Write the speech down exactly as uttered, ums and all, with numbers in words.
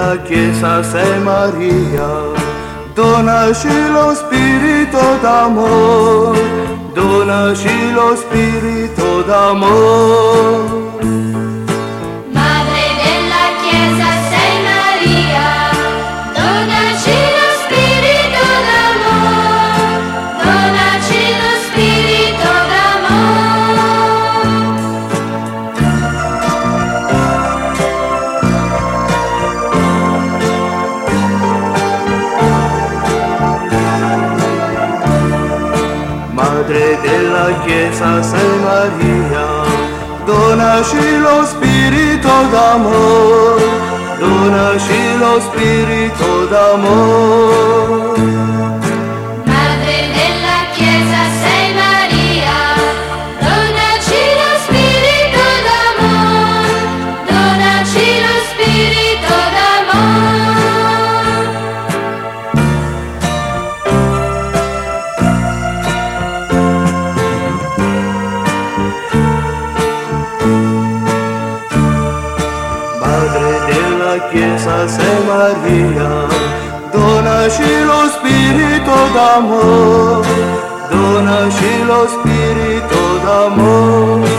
della Chiesa sei Maria, donaci lo spirito d'amor, donaci lo spirito d'amor. Madre della Chiesa sei Maria, donaci lo spirito d'amor, donaci lo spirito d'amor. Madre della Chiesa sei Maria, donaci lo spirito d'amor, donaci lo spirito d'amor. Madre della Chiesa sei Maria, donaci lo spirito d'amor, donaci lo spirito d'amor. Madre della Chiesa sei Maria, donaci lo spirito d'amor, donaci lo spirito d'amor.